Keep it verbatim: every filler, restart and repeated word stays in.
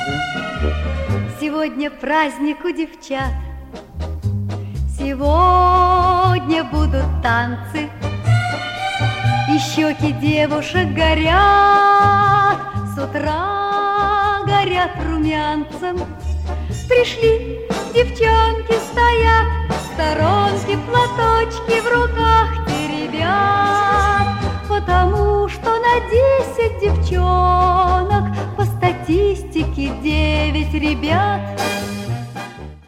Сегодня праздник у девчат, сегодня будут танцы, и щеки девушек горят, с утра горят румянцем. Пришли девчонки, стоят в сторонке, платочки в руках теребят, потому что на десять девчонок по статистике девять ребят.